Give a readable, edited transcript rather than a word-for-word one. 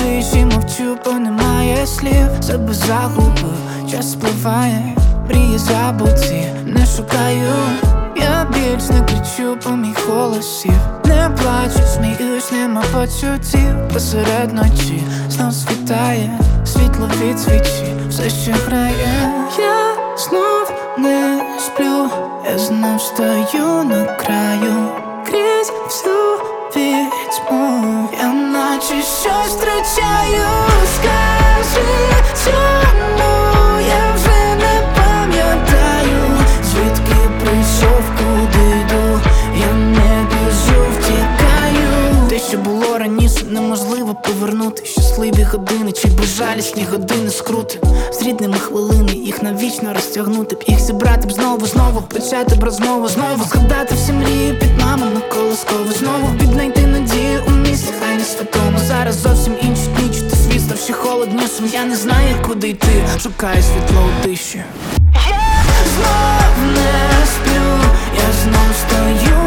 тиші мовчу, бо немає слів. Себе загубив, час спливає, мрії забуті, не шукаю. Я більш не кричу, бо мій голосів. Не плачу, сміюсь, нема почуттів. Посеред ночі знов світає, світло від свічі все ще грає. Я знов не сплю, я знов стою на краю. Крізь всю вітьму я наче щось втрачаю. Скажи, чому я вже не пам'ятаю, звідки прийшов, куди йду. Я не біжу, втікаю. Те, що було раніше, неможливо повернути. Щасливі години чи безжалісні години скрути. З рідними хвилини, їх навічно розтягнути б. Їх зібрати б знову, почати б розмову знову. Згадати всі мрії під мамину колискову. Знову віднайти надію у місті, хай не святому. Зараз зовсім іншу ніч, ти світ став ще холоднішим. Я не знаю, куди йти, шукаю світло у тиші. Я знов не сплю, я знов стою